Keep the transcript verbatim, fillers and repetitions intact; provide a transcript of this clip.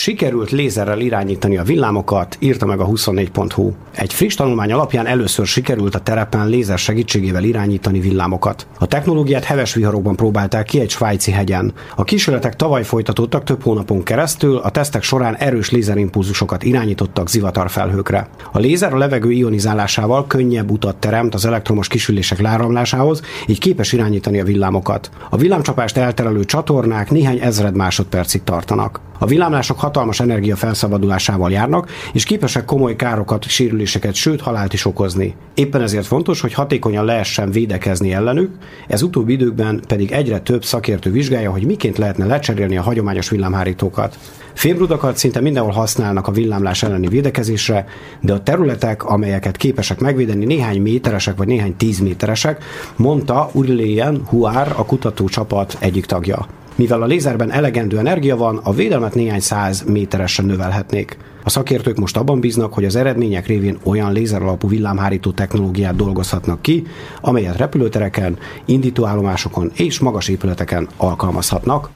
Sikerült lézerrel irányítani a villámokat, írta meg a huszonnégy pont hu. Egy friss tanulmány alapján először sikerült a terepen lézer segítségével irányítani villámokat. A technológiát heves viharokban próbálták ki egy svájci hegyen. A kísérletek tavaly folytatódtak több hónapon keresztül, a tesztek során erős lézerimpulzusokat irányítottak zivatarfelhőkre. A lézer a levegő ionizálásával könnyebb utat teremt az elektromos kisülések leáramlásához, így képes irányítani a villámokat. A villámcsapást elterelő csatornák néhány ezred másodpercig tartanak. A villámlások hatalmas energia felszabadulásával járnak, és képesek komoly károkat, sérüléseket, sőt halált is okozni. Éppen ezért fontos, hogy hatékonyan lehessen védekezni ellenük, ez utóbbi időkben pedig egyre több szakértő vizsgálja, hogy miként lehetne lecserélni a hagyományos villámhárítókat. Fémrudakat szinte mindenhol használnak a villámlás elleni védekezésre, de a területek, amelyeket képesek megvédeni, néhány méteresek vagy néhány tíz méteresek, mondta Aurélien Huár, a kutatócsapat egyik tagja. Mivel a lézerben elegendő energia van, a védelmet néhány száz méteresen növelhetnék. A szakértők most abban bíznak, hogy az eredmények révén olyan lézer alapú villámhárító technológiát dolgozhatnak ki, amelyet repülőtereken, indítóállomásokon és magas épületeken alkalmazhatnak.